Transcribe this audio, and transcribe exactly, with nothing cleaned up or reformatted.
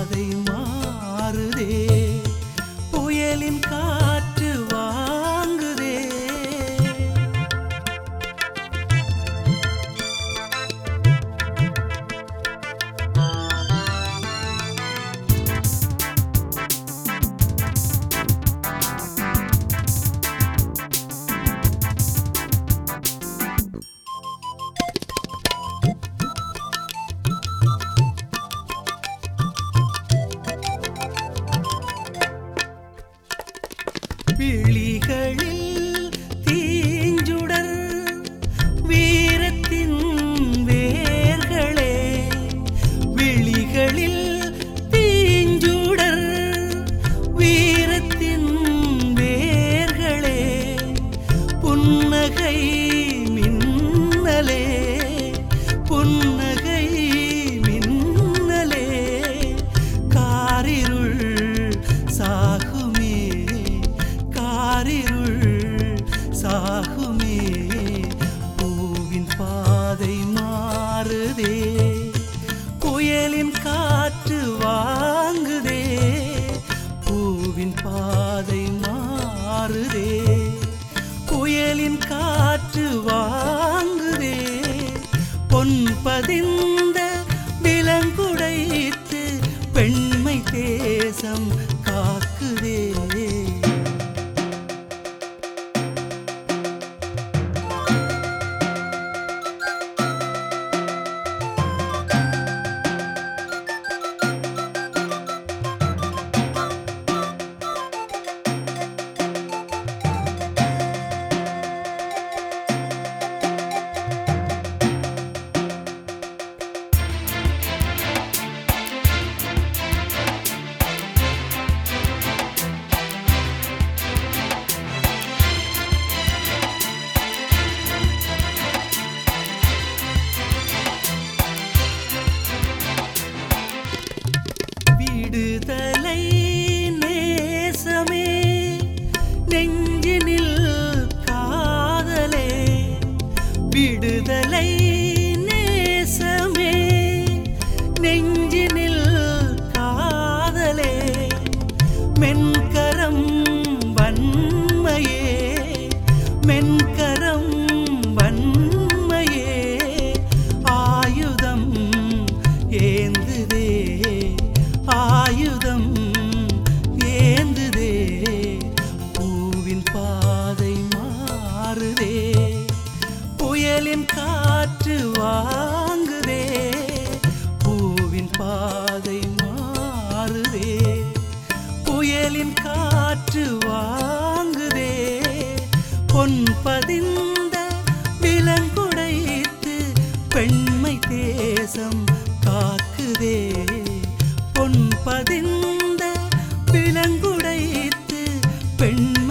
பாதை மாறுதே, புயலின் காற்று வாங்குதே. விழிகளில் தீஞ்சுடர் வீரத்தின் வேர்களே, விழிகளில் தீஞ்சுடர் வீரத்தின் வேர்களே, புன்னகை மின்னலே புன்னகை மின்னலே, காரிருள் சாகுமே காரிருள் சாகுமே. பூவின் பாதை மாறுதே, புயலின் காற்று வாங்குதே. பூவின் பாதை மாறுதே, புயலின் காற்று வாங்குதே. பொன் பதிந்த விலங்குடைத்து பெண்மை தேசம் காக்குதே. விடுதலை நேசமே நெஞ்சினில் காதலே, விடுதலை நேசமே நெஞ்சினில் காதலே, மென்கரம் வன்மையே மென்கரம் வன்மையே, ஆயுதம் ஏந்துதே ஆயுதம் ஏந்துதே. பூவின் பாதை மாறுதே, புயலின் காற்று வாங்குதே. பூவின் பாதை மாறுதே, புயலின் காற்று வாங்குதே. பொன் பதிந்த விலங்குடைத்து பெண்மை தேசம் காக்குதே. பொன் பதிந்த விலங்குடைத்து பெண்